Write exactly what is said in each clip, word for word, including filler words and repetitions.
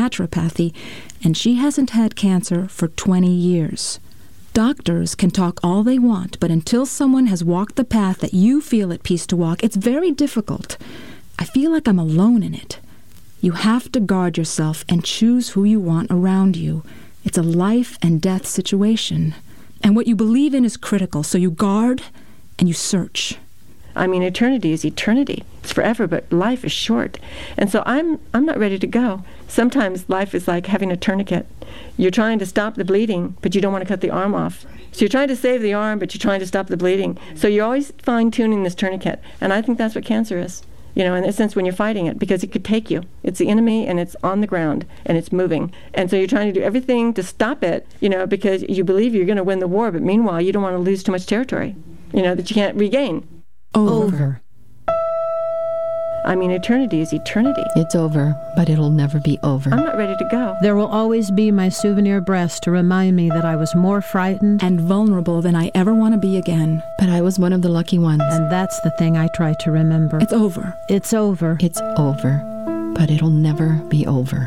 naturopathy, and she hasn't had cancer for twenty years. Doctors can talk all they want, but until someone has walked the path that you feel at peace to walk, it's very difficult. I feel like I'm alone in it. You have to guard yourself and choose who you want around you. It's a life and death situation. And what you believe in is critical, so you guard and you search. I mean, eternity is eternity. It's forever, but life is short. And so I'm I'm not ready to go. Sometimes life is like having a tourniquet. You're trying to stop the bleeding, but you don't want to cut the arm off. So you're trying to save the arm, but you're trying to stop the bleeding. So you're always fine-tuning this tourniquet. And I think that's what cancer is, you know, in a sense when you're fighting it, because it could take you. It's the enemy, and it's on the ground, and it's moving. And so you're trying to do everything to stop it, you know, because you believe you're going to win the war, but meanwhile, you don't want to lose too much territory, you know, that you can't regain. Over. I mean, eternity is eternity. It's over, but it'll never be over. I'm not ready to go. There will always be my souvenir breast to remind me that I was more frightened and vulnerable than I ever want to be again. But I was one of the lucky ones. And that's the thing I try to remember. It's over. It's over. It's over, but it'll never be over.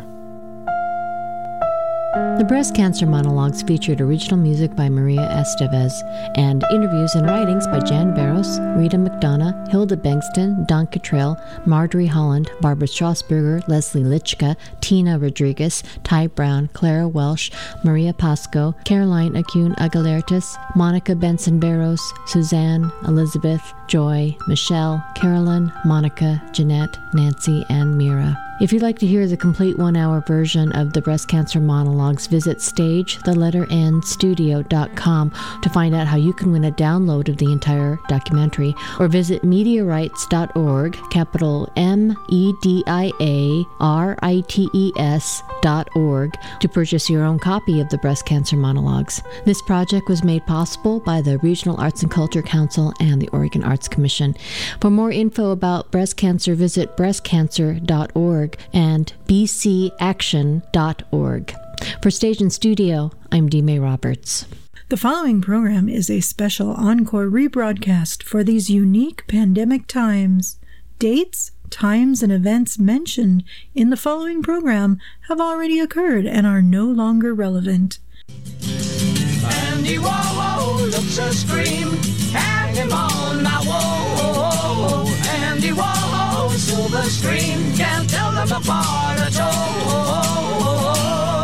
The Breast Cancer Monologues featured original music by Maria Estevez and interviews and writings by Jan Barros, Rita McDonough, Hilda Bengston, Don Cottrell, Marjorie Holland, Barbara Strasburger, Leslie Litchka, Tina Rodriguez, Ty Brown, Clara Welsh, Maria Pasco, Caroline Acune Aguilertis, Monica Benson Barros, Suzanne, Elizabeth, Joy, Michelle, Carolyn, Monica, Jeanette, Nancy, and Mira. If you'd like to hear the complete one-hour version of the Breast Cancer Monologues, visit stage the letter n studio dot com to find out how you can win a download of the entire documentary, or visit mediarights dot org, capital M E D I A R I T E S dot org, to purchase your own copy of the Breast Cancer Monologues. This project was made possible by the Regional Arts and Culture Council and the Oregon Arts Commission. For more info about breast cancer, visit breast cancer dot org and b c action dot org. For Stage and Studio, I'm Dee May Roberts. The following program is a special encore rebroadcast for these unique pandemic times. Dates, times, and events mentioned in the following program have already occurred and are no longer relevant. Andy Warhol looks a scream, hang him on my wall. Andy Warhol, silver screen, can't tell them apart at all.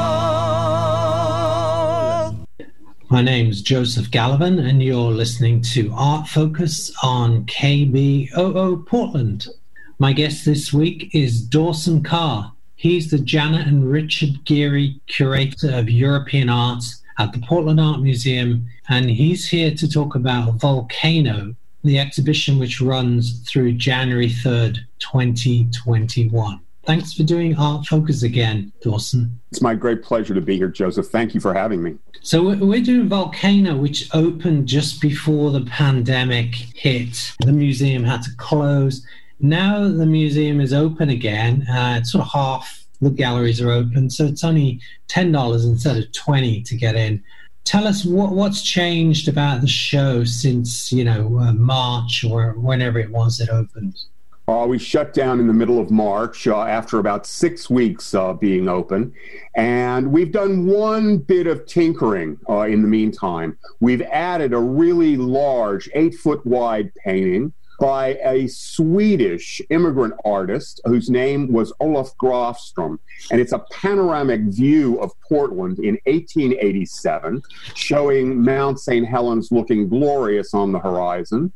My name's Joseph Gallivan, and you're listening to Art Focus on K B O O Portland. My guest this week is Dawson Carr. He's the Janet and Richard Geary Curator of European Art at the Portland Art Museum, and he's here to talk about Volcano, the exhibition which runs through January third, twenty twenty-one. Thanks for doing Art Focus again, Dawson. It's my great pleasure to be here, Joseph. Thank you for having me. So we're doing Volcano, which opened just before the pandemic hit. The museum had to close. Now the museum is open again. Uh, it's sort of half the galleries are open, so it's only ten dollars instead of twenty dollars to get in. Tell us what, what's changed about the show since, you know, uh, March or whenever it was it opened. Uh, we shut down in the middle of March uh, after about six weeks uh, being open. And we've done one bit of tinkering uh, in the meantime. We've added a really large eight-foot wide painting by a Swedish immigrant artist whose name was Olof Grafström. And it's a panoramic view of Portland in eighteen eighty-seven, showing Mount Saint Helens looking glorious on the horizon.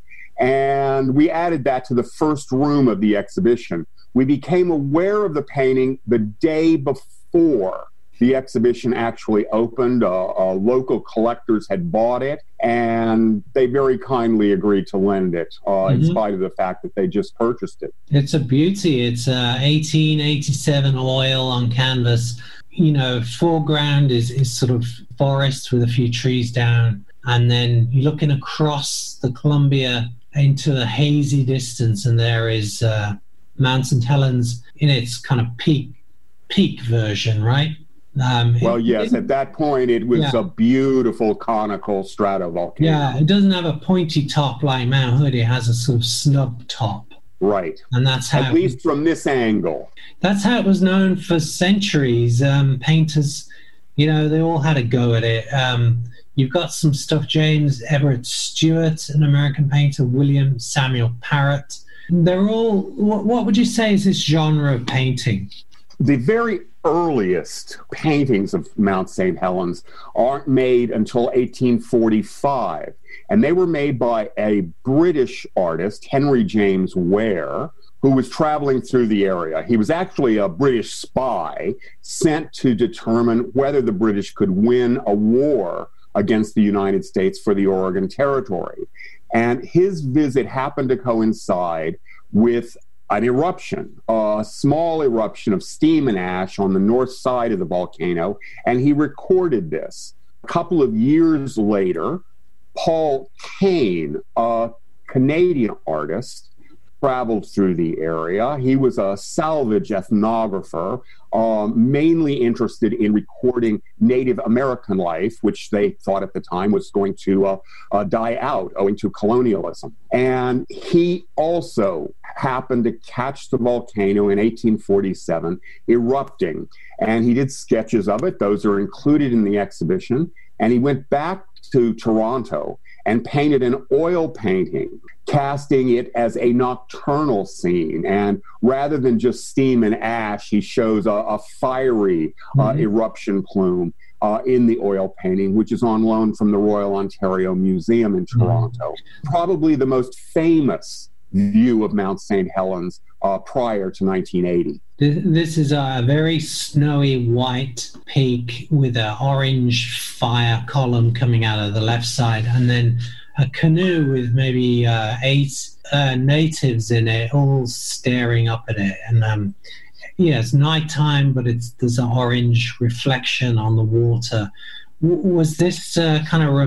And we added that to the first room of the exhibition. We became aware of the painting the day before the exhibition actually opened. Uh, uh, local collectors had bought it, and they very kindly agreed to lend it, uh, mm-hmm. in spite of the fact that they just purchased it. It's a beauty. It's uh, eighteen eighty-seven oil on canvas. You know, foreground is, is sort of forest with a few trees down, and then you're looking across the Columbia into the hazy distance, and there is uh, Mount Saint Helens in its kind of peak peak version, right? Um, well, it, yes, it, at that point, it was yeah. a beautiful conical stratovolcano. Yeah, it doesn't have a pointy top like Mount Hood. It has a sort of snub top. Right. And that's how, at least from this angle. That's how it was known for centuries. Um, painters, you know, they all had a go at it. Um, you've got some stuff, James Everett Stewart, an American painter, William Samuel Parrott. They're all, what, what would you say is this genre of painting? The very earliest paintings of Mount Saint Helens aren't made until eighteen forty-five. And they were made by a British artist, Henry James Ware, who was traveling through the area. He was actually a British spy sent to determine whether the British could win a war against the United States for the Oregon Territory. And his visit happened to coincide with an eruption, a small eruption of steam and ash on the north side of the volcano, and he recorded this. A couple of years later, Paul Kane, a Canadian artist, traveled through the area. He was a salvage ethnographer, um, mainly interested in recording Native American life, which they thought at the time was going to uh, uh, die out owing to colonialism. And he also happened to catch the volcano in eighteen forty-seven erupting. And he did sketches of it. Those are included in the exhibition. And he went back to Toronto and painted an oil painting, casting it as a nocturnal scene. And rather than just steam and ash, he shows a, a fiery uh, mm-hmm. eruption plume uh, in the oil painting, which is on loan from the Royal Ontario Museum in Toronto. Mm-hmm. Probably the most famous view of Mount Saint Helens uh, prior to nineteen eighty. This is a very snowy white peak with an orange fire column coming out of the left side, and then a canoe with maybe uh, eight uh, natives in it, all staring up at it. And um, yeah, it's nighttime, but it's there's an orange reflection on the water. W- was this uh, kind of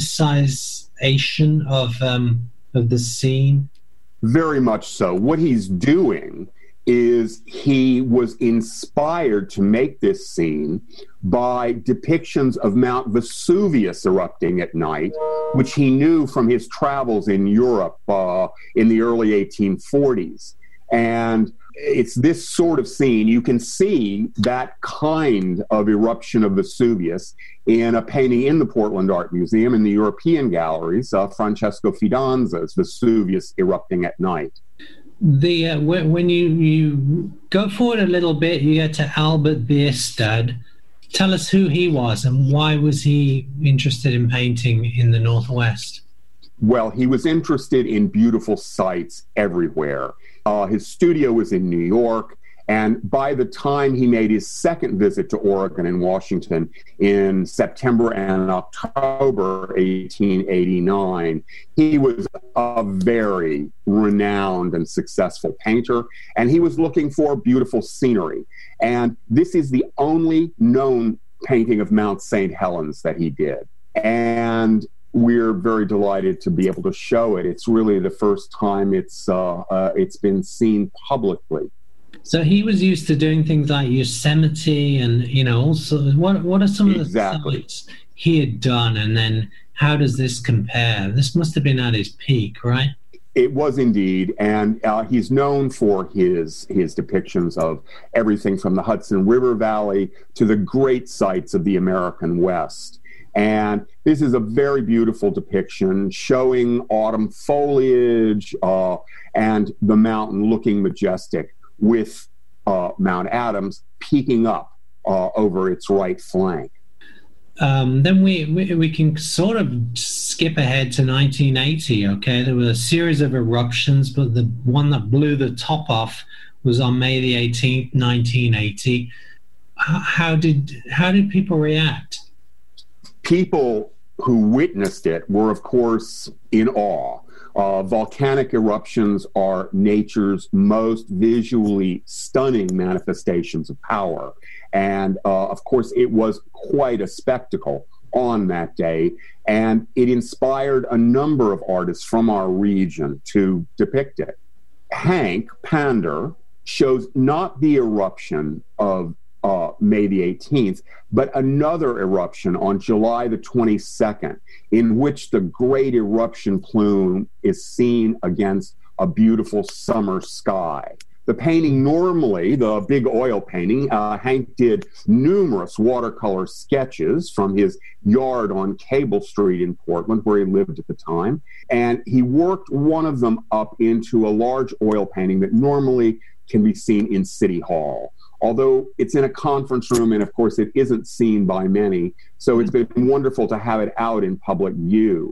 romanticization of um, of the scene? Very much so. What he's doing is he was inspired to make this scene by depictions of Mount Vesuvius erupting at night, which he knew from his travels in Europe uh, in the early eighteen forties. And it's this sort of scene. You can see that kind of eruption of Vesuvius in a painting in the Portland Art Museum in the European galleries, uh, Francesco Fidanza's Vesuvius erupting at night. The uh, when you, you go forward a little bit, you get to Albert Bierstadt. Tell us who he was and why was he interested in painting in the Northwest? Well, he was interested in beautiful sights everywhere. Uh, his studio was in New York, and by the time he made his second visit to Oregon and Washington in September and October eighteen eighty-nine, he was a very renowned and successful painter, and he was looking for beautiful scenery. And this is the only known painting of Mount Saint Helens that he did. And we're very delighted to be able to show it. It's really the first time it's uh, uh, it's been seen publicly. So he was used to doing things like Yosemite and, you know, also, what what are some of exactly. the sites he had done, and then how does this compare? This must have been at his peak, right? It was indeed, and uh, he's known for his his depictions of everything from the Hudson River Valley to the great sights of the American West. And this is a very beautiful depiction showing autumn foliage uh, and the mountain looking majestic with uh, Mount Adams peeking up uh, over its right flank. Um, then we, we we can sort of skip ahead to nineteen eighty, okay? There were a series of eruptions, but the one that blew the top off was on May the eighteenth, nineteen eighty. How, how did how did people react? People who witnessed it were, of course, in awe. Uh, volcanic eruptions are nature's most visually stunning manifestations of power. And, uh, of course, it was quite a spectacle on that day. And it inspired a number of artists from our region to depict it. Hank Pander shows not the eruption of Uh, May the eighteenth, but another eruption on July the twenty-second, in which the great eruption plume is seen against a beautiful summer sky. The painting normally, the big oil painting, uh, Hank did numerous watercolor sketches from his yard on Cable Street in Portland, where he lived at the time. And he worked one of them up into a large oil painting that normally can be seen in City Hall. Although it's in a conference room, and of course it isn't seen by many. So it's been wonderful to have it out in public view.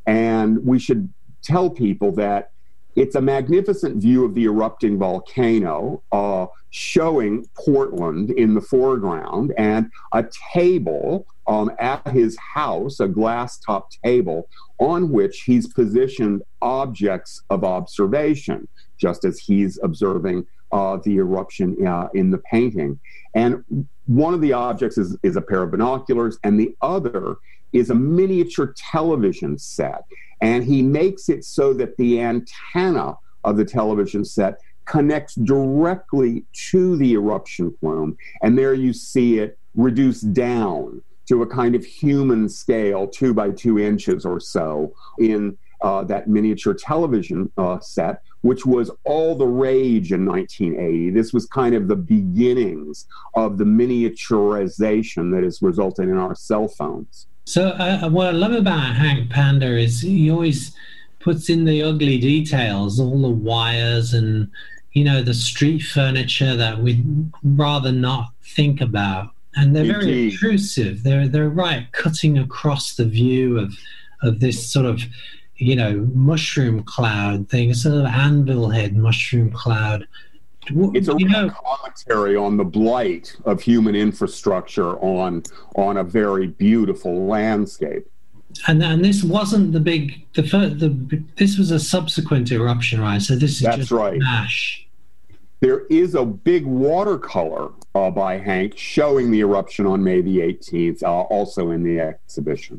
And we should tell people that it's a magnificent view of the erupting volcano, uh, showing Portland in the foreground, and a table um, at his house, a glass-top table, on which he's positioned objects of observation, just as he's observing uh, the eruption uh, in the painting. And one of the objects is, is a pair of binoculars, and the other is a miniature television set. And he makes it so that the antenna of the television set connects directly to the eruption plume. And there you see it reduced down to a kind of human scale, two by two inches or so, in uh, that miniature television uh, set, which was all the rage in nineteen eighty. This was kind of the beginnings of the miniaturization that has resulted in our cell phones. So uh, what I love about Hank Panda is he always puts in the ugly details, all the wires and, you know, the street furniture that we'd rather not think about. And they're very Indeed. intrusive. They're they're right cutting across the view of of this sort of, you know, mushroom cloud thing, a sort of anvil head mushroom cloud. It's a you real know, commentary on the blight of human infrastructure on on a very beautiful landscape. And and this wasn't the big the first the this was a subsequent eruption, right? So this is That's just right. ash. There is a big watercolor uh, by Hank showing the eruption on May the eighteenth, uh, also in the exhibition.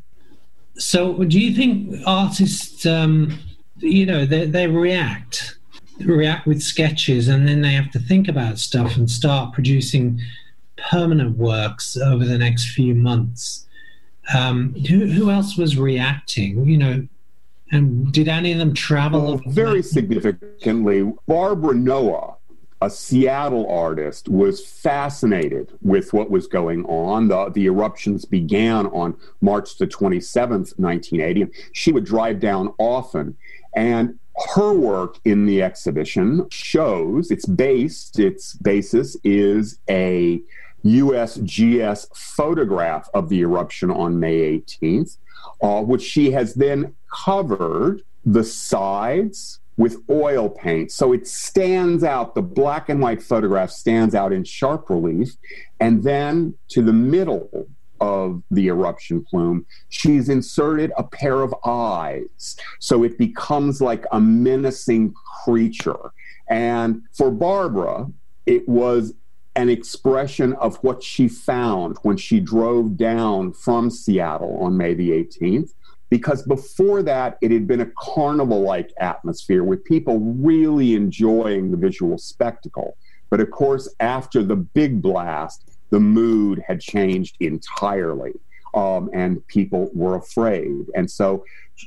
So do you think artists, um, you know, they they react? react with sketches, and then they have to think about stuff and start producing permanent works over the next few months? Um, who, who else was reacting, you know, and did any of them travel? Well, very significantly, Barbara Noah, a Seattle artist, was fascinated with what was going on. The, the eruptions began on March the twenty-seventh, nineteen eighty, and she would drive down often. And her work in the exhibition shows, its based, its basis is a U S G S photograph of the eruption on May eighteenth, uh, which she has then covered the sides with oil paint. So it stands out, the black and white photograph stands out in sharp relief. And then to the middle of the eruption plume, she's inserted a pair of eyes. So it becomes like a menacing creature. And for Barbara, it was an expression of what she found when she drove down from Seattle on May the eighteenth. Because before that, it had been a carnival-like atmosphere with people really enjoying the visual spectacle. But of course, after the big blast, the mood had changed entirely, um, and people were afraid. And so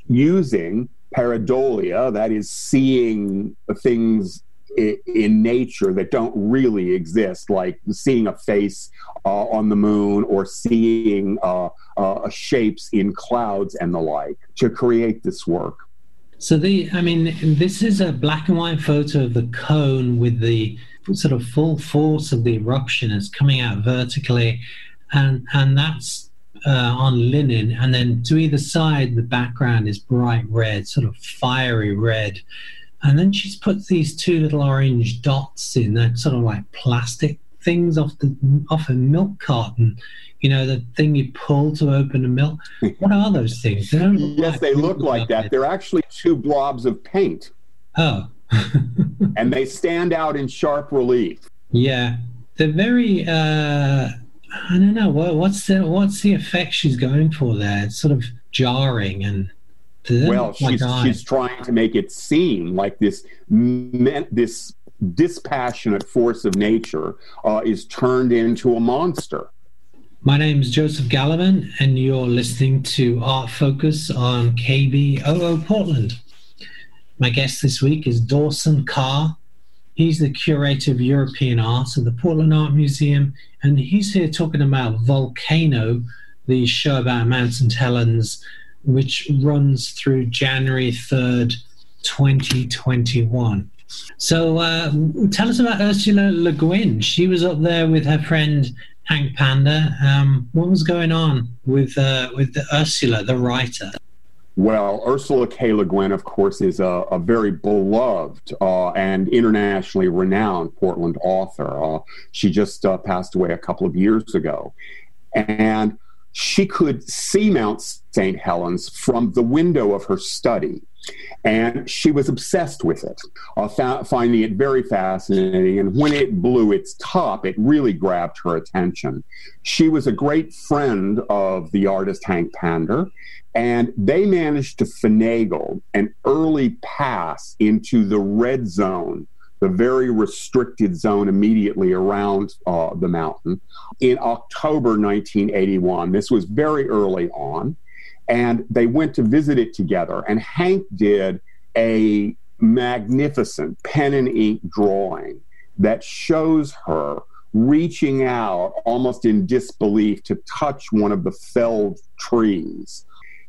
using pareidolia, that is seeing things i- in nature that don't really exist, like seeing a face uh, on the moon or seeing uh, uh, shapes in clouds and the like, to create this work. So the, I mean, this is a black and white photo of the cone with the sort of full force of the eruption is coming out vertically, and and that's uh, on linen, and then to either side the background is bright red, sort of fiery red, and then she's put these two little orange dots in, that sort of like plastic things off the off a milk carton, you know, the thing you pull to open a milk. What are those things? They don't look Yes, like they look like that. it. They're actually two blobs of paint. Oh. And they stand out in sharp relief. Yeah, they're very. Uh, I don't know what, what's the what's the effect she's going for there. It's sort of jarring and. Well, she's she's trying to make it seem like this this dispassionate force of nature uh, is turned into a monster. My name is Joseph Gallivan, and you're listening to Art Focus on K B O O Portland. My guest this week is Dawson Carr. He's the curator of European art at the Portland Art Museum, and he's here talking about Volcano, the show about Mount Saint Helens, which runs through January third, twenty twenty-one. So uh, tell us about Ursula Le Guin. She was up there with her friend Hank Panda. Um, what was going on with uh, with the Ursula, the writer? Well, Ursula K. Le Guin, of course, is a, a very beloved uh, and internationally renowned Portland author. Uh, she just uh, passed away a couple of years ago. And she could see Mount Saint Helens from the window of her study. And she was obsessed with it, uh, fa- finding it very fascinating. And when it blew its top, it really grabbed her attention. She was a great friend of the artist Hank Panda, and they managed to finagle an early pass into the red zone, the very restricted zone immediately around uh, the mountain, in October nineteen eighty-one. This was very early on. And they went to visit it together. And Hank did a magnificent pen and ink drawing that shows her reaching out almost in disbelief to touch one of the felled trees.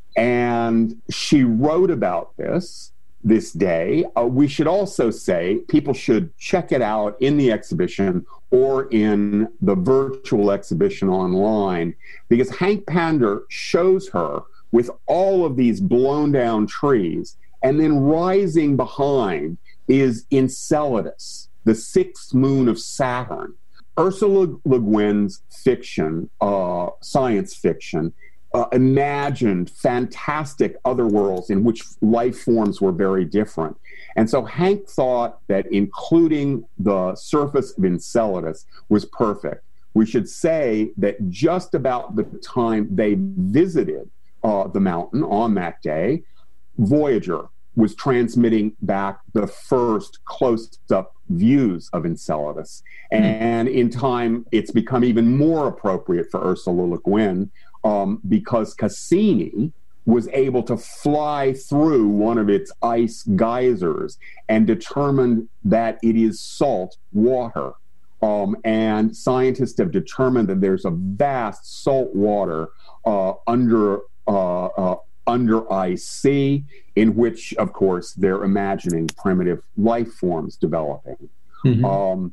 And she wrote about this this day. Uh, we should also say people should check it out in the exhibition or in the virtual exhibition online, because Hank Panda shows her with all of these blown down trees, and then rising behind is Enceladus, the sixth moon of Saturn. Ursula Le Guin's fiction, uh, science fiction, uh, imagined fantastic other worlds in which life forms were very different. And so Hank thought that including the surface of Enceladus was perfect. We should say that just about the time they visited Uh, the mountain on that day, Voyager was transmitting back the first close-up views of Enceladus. And in time, it's become even more appropriate for Ursula Le Guin um, because Cassini was able to fly through one of its ice geysers and determined that it is salt water. Um, and scientists have determined that there's a vast salt water uh, under Uh, uh, under ice sea, in which, of course, they're imagining primitive life forms developing. Mm-hmm. Um,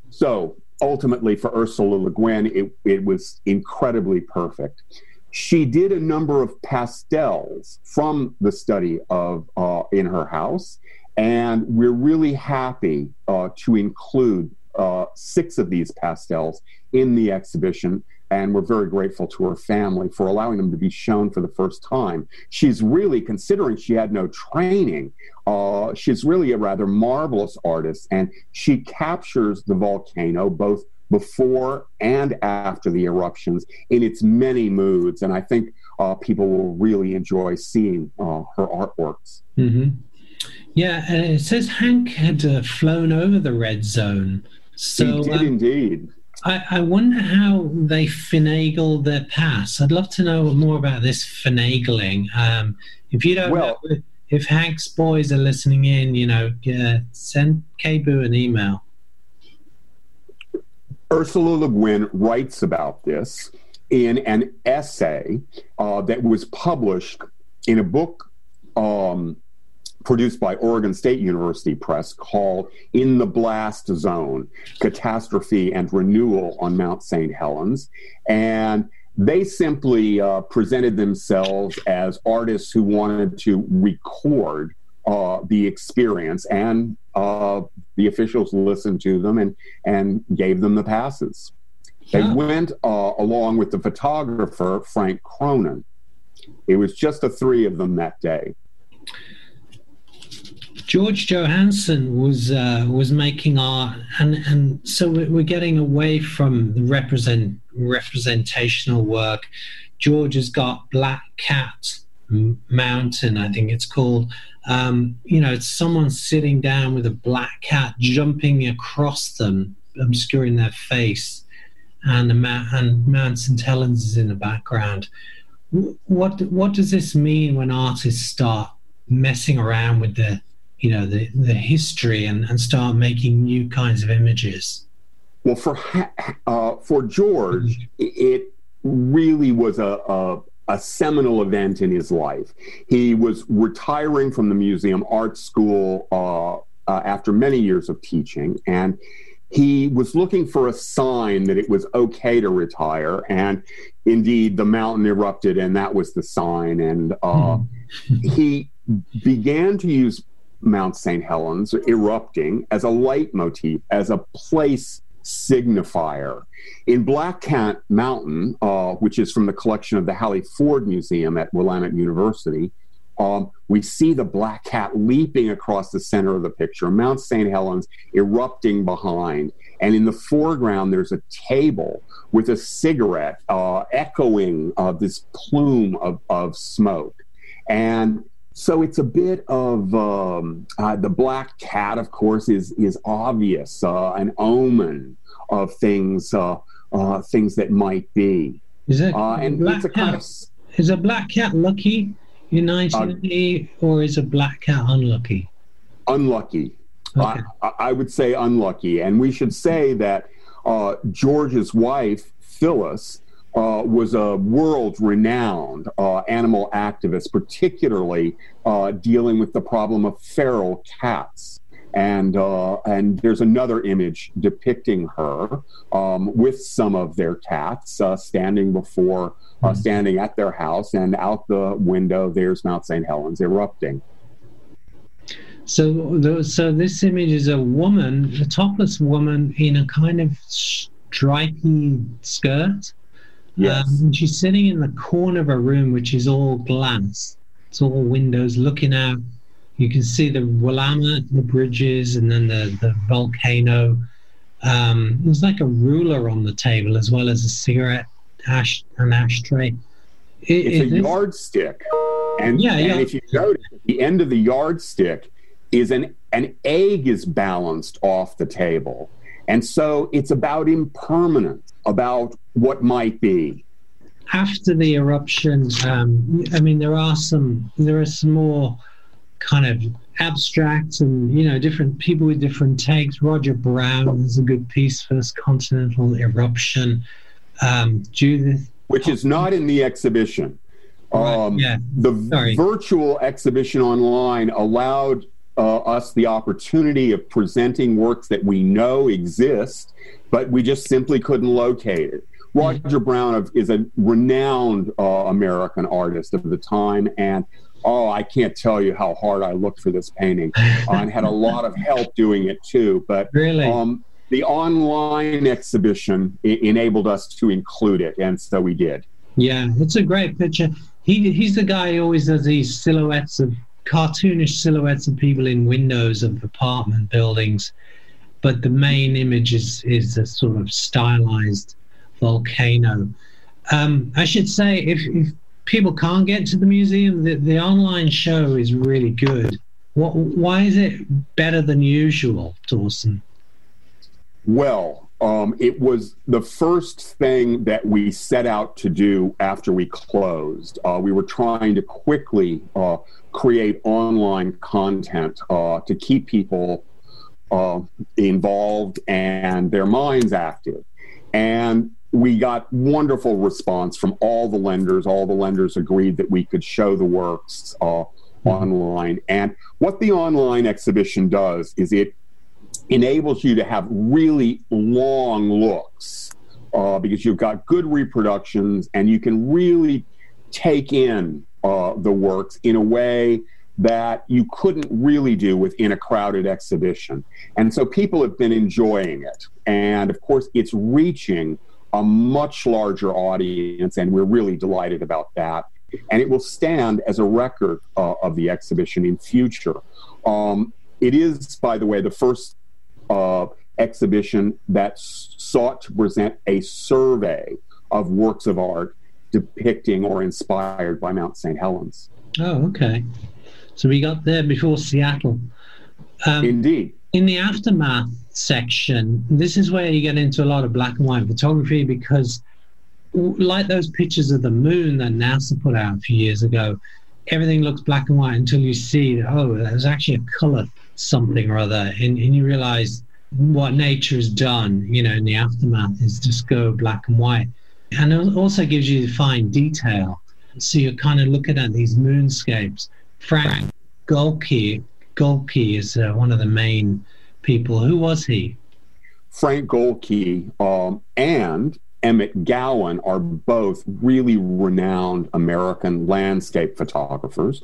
so ultimately, for Ursula Le Guin, it, it was incredibly perfect. She did a number of pastels from the study of uh, in her house, and we're really happy uh, to include uh, six of these pastels in the exhibition. And we're very grateful to her family for allowing them to be shown for the first time. She's really, considering she had no training, uh, she's really a rather marvelous artist, and she captures the volcano both before and after the eruptions in its many moods. And I think uh, people will really enjoy seeing uh, her artworks. Mm-hmm. Yeah, and it says Hank had uh, flown over the red zone. So, he did um, indeed. I, I wonder how they finagle their pass. I'd love to know more about this finagling. Um, if you don't well, know, if Hank's boys are listening in, you know, uh, send K B O an email. Ursula Le Guin writes about this in an essay uh, that was published in a book um, produced by Oregon State University Press called In the Blast Zone, Catastrophe and Renewal on Mount Saint Helens. And they simply uh, presented themselves as artists who wanted to record uh, the experience, and uh, the officials listened to them and, and gave them the passes. They yeah. went uh, along with the photographer, Frank Cronin. It was just the three of them that day. George Johansson was uh, was making art, and, and so we're getting away from the represent representational work. George has got Black Cat Mountain, I think it's called. Um, you know, it's someone sitting down with a black cat jumping across them, obscuring their face, and the Ma- and Mount Saint Helens is in the background. What what does this mean when artists start messing around with the you know, the, the history and, and start making new kinds of images? Well, for uh, for George, it really was a, a a seminal event in his life. He was retiring from the museum art school uh, uh, after many years of teaching, and he was looking for a sign that it was okay to retire. And indeed, the mountain erupted, and that was the sign. And uh, he began to use Mount Saint Helens erupting as a leitmotif, as a place signifier. In Black Cat Mountain, uh, which is from the collection of the Hallie Ford Museum at Willamette University, um, we see the black cat leaping across the center of the picture, Mount Saint Helens erupting behind. And in the foreground, there's a table with a cigarette uh, echoing uh, this plume of, of smoke. And so it's a bit of um, uh, the black cat, of course, is is obvious, uh, an omen of things uh, uh, things that might be. Is it uh, and black it's a cat? kind of, is a black cat lucky in nineteen eighty, uh, or is a black cat unlucky? Unlucky. Okay. I, I would say unlucky, and we should say that uh, George's wife, Phyllis, Uh, was a world-renowned uh, animal activist, particularly uh, dealing with the problem of feral cats. And uh, and there's another image depicting her um, with some of their cats uh, standing before, uh, standing at their house, and out the window there's Mount Saint Helens erupting. So, the, so this image is a woman, a topless woman in a kind of stripy skirt. Yes. Um, she's sitting in the corner of a room which is all glass. It's all windows looking out. You can see the Willamette, the bridges, and then the, the volcano. Um, there's like a ruler on the table as well as a cigarette ash, an ashtray. It, it's it, a yardstick. And, yeah, and yeah. if you notice, at the end of the yardstick is an, an egg is balanced off the table. And so it's about impermanence, about what might be. After the eruption, um, I mean, there are some, there are some more kind of abstract and, you know, different people with different takes. Roger Brown has a good piece, First Continental Eruption. Um, Judith. Which is not in the exhibition. Right, um, yeah. The Sorry. virtual exhibition online allowed uh, us the opportunity of presenting works that we know exist, but we just simply couldn't locate it. Roger Brown is a renowned uh, American artist of the time, and oh, I can't tell you how hard I looked for this painting, uh, and had a lot of help doing it too. But really, um, the online exhibition I- enabled us to include it, and so we did. Yeah, it's a great picture. He he's the guy who always does these silhouettes of cartoonish silhouettes of people in windows of apartment buildings, but the main image is is a sort of stylized volcano. Um, I should say, if, if people can't get to the museum, the, the online show is really good. What, why is it better than usual, Dawson? Well, um, it was the first thing that we set out to do after we closed. Uh, we were trying to quickly uh, create online content uh, to keep people uh, involved and their minds active. And we got wonderful response from all the lenders. All the lenders agreed that we could show the works uh, online. And what the online exhibition does is it enables you to have really long looks uh, because you've got good reproductions and you can really take in uh, the works in a way that you couldn't really do within a crowded exhibition. And so people have been enjoying it. And of course, it's reaching a much larger audience, and we're really delighted about that. And it will stand as a record uh, of the exhibition in future. Um, it is, by the way, the first uh, exhibition that s- sought to present a survey of works of art depicting or inspired by Mount Saint Helens. Oh, okay. So we got there before Seattle. Um, Indeed. In the aftermath section, this is where you get into a lot of black and white photography, because like those pictures of the moon that NASA put out a few years ago, everything looks black and white until you see, oh, there's actually a color something or other, and, and you realize what nature has done, you know, in the aftermath is just go black and white. And it also gives you fine detail. So you're kind of looking at these moonscapes. Frank Goelke, Goelke is uh, one of the main people. Who was he? Frank Goelke um, and Emmett Gowan are both really renowned American landscape photographers,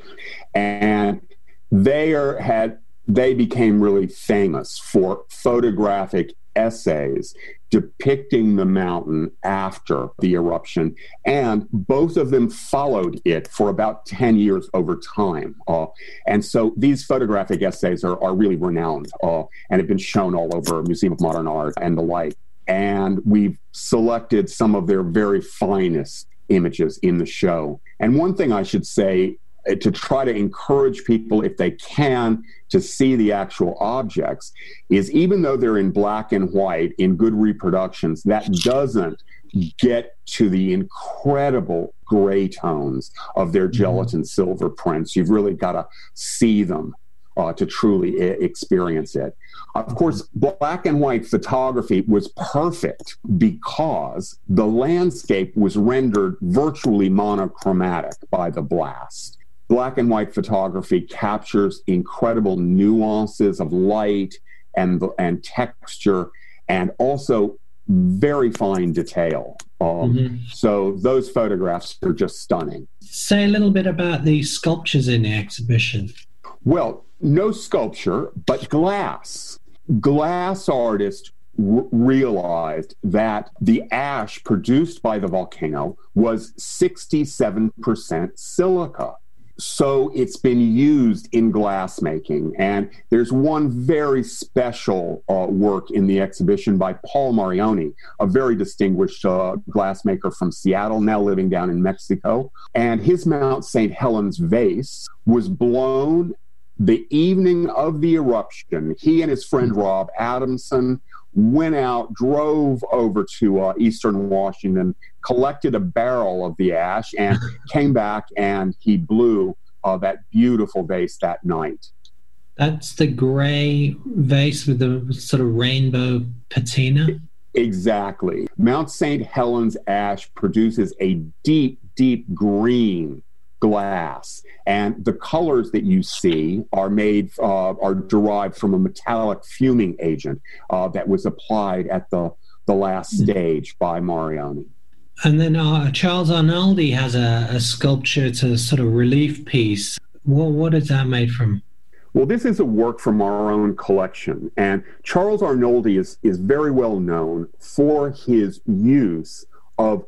and they are had they became really famous for photographic essays depicting the mountain after the eruption, and both of them followed it for about ten years over time. Uh, and so these photographic essays are, are really renowned uh, and have been shown all over Museum of Modern Art and the like. And we've selected some of their very finest images in the show. And one thing I should say, uh, to try to encourage people, if they can, to see the actual objects, is even though they're in black and white in good reproductions, that doesn't get to the incredible gray tones of their gelatin silver prints. You've really got to see them uh, to truly I- experience it. Of course, black and white photography was perfect because the landscape was rendered virtually monochromatic by the blast. Black and white photography captures incredible nuances of light and, and texture, and also very fine detail. Um, mm-hmm. So those photographs are just stunning. Say a little bit about the sculptures in the exhibition. Well, no sculpture, but glass. Glass artists r- realized that the ash produced by the volcano was sixty-seven percent silica. So it's been used in glassmaking. And there's one very special uh, work in the exhibition by Paul Marioni, a very distinguished uh, glassmaker from Seattle, now living down in Mexico. And his Mount Saint Helens vase was blown the evening of the eruption. He and his friend Rob Adamson went out, drove over to uh, Eastern Washington, collected a barrel of the ash, and came back, and he blew uh, that beautiful vase that night. That's the gray vase with the sort of rainbow patina? Exactly. Mount Saint Helens ash produces a deep, deep green glass, and the colors that you see are made uh, are derived from a metallic fuming agent uh, that was applied at the the last stage by Marioni. And then uh, Charles Arnoldi has a, a sculpture. It's a sort of relief piece. What what is that made from? Well, this is a work from our own collection, and Charles Arnoldi is is very well known for his use of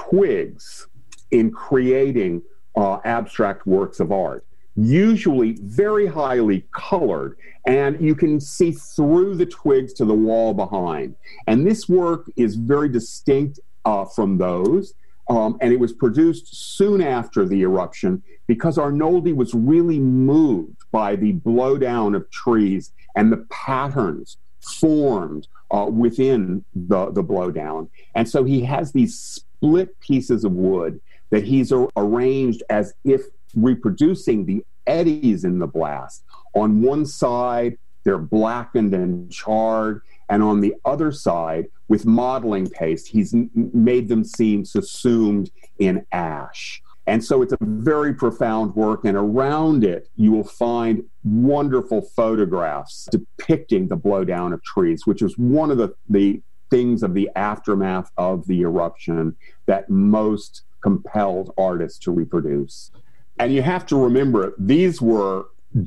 twigs in creating Uh, abstract works of art, usually very highly colored, and you can see through the twigs to the wall behind. And this work is very distinct uh, from those, um, and it was produced soon after the eruption because Arnoldi was really moved by the blowdown of trees and the patterns formed uh, within the, the blowdown. And so he has these split pieces of wood that he's a- arranged as if reproducing the eddies in the blast. On one side, they're blackened and charred, and on the other side, with modeling paste, he's n- made them seem subsumed in ash. And so it's a very profound work, and around it, you will find wonderful photographs depicting the blowdown of trees, which is one of the, the things of the aftermath of the eruption that most compelled artists to reproduce. And you have to remember, these were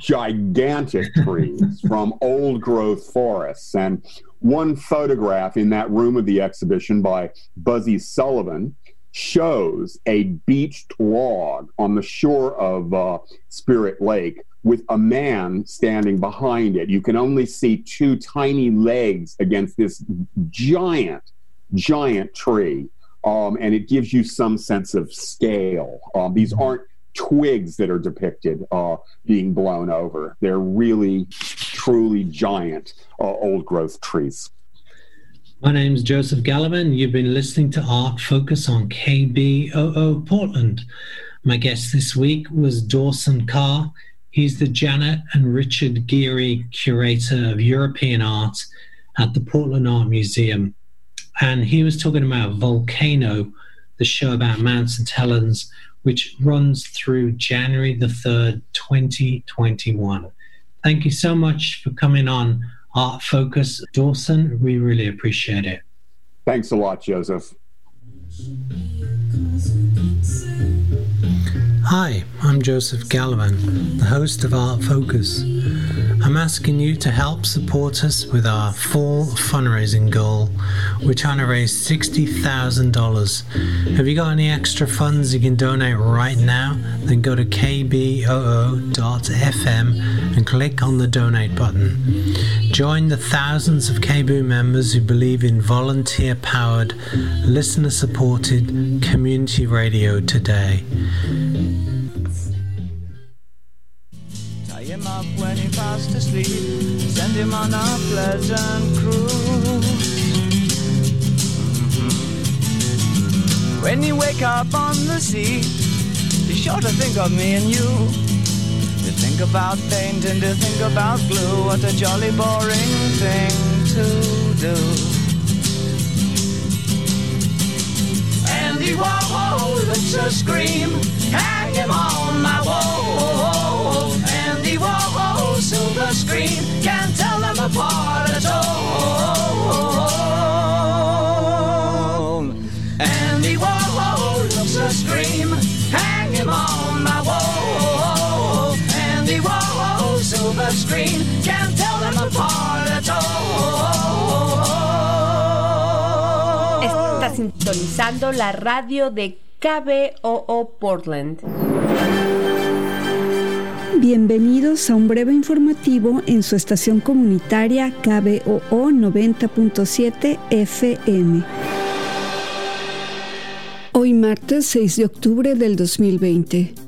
gigantic trees from old growth forests. And one photograph in that room of the exhibition by Buzzy Sullivan shows a beached log on the shore of uh, Spirit Lake with a man standing behind it. You can only see two tiny legs against this giant, giant tree. Um, and it gives you some sense of scale. Um, these aren't twigs that are depicted uh, being blown over. They're really, truly giant uh, old-growth trees. My name's Joseph Gallivan. You've been listening to Art Focus on K B O O Portland. My guest this week was Dawson Carr. He's the Janet and Richard Geary Curator of European Art at the Portland Art Museum. And he was talking about Volcano, the show about Mount Saint Helens, which runs through January the third, twenty twenty-one. Thank you so much for coming on Art Focus, Dawson. We really appreciate it. Thanks a lot, Joseph. Hi, I'm Joseph Gallivan, the host of Art Focus. I'm asking you to help support us with our fall fundraising goal. We're trying to raise sixty thousand dollars. Have you got any extra funds you can donate right now? Then go to k b o o dot f m and click on the donate button. Join the thousands of K B O O members who believe in volunteer-powered, listener-supported community radio today. Him up when he fast asleep, send him on a pleasant cruise. Mm-hmm. When you wake up on the sea, be sure to think of me and you. To think about paint and to think about glue, what a jolly boring thing to do. Andy Warhol looks a scream, hang him on my wall. Andy Warhol, silver screen, can't tell them apart at all. Andy Warhol looks a scream, hang him on my wall. Andy Warhol, silver screen, can't tell them apart at all. Está sintonizando la radio de K B O O Portland. Bienvenidos a un breve informativo en su estación comunitaria K B O O noventa punto siete F M. Hoy martes seis de octubre del dos mil veinte.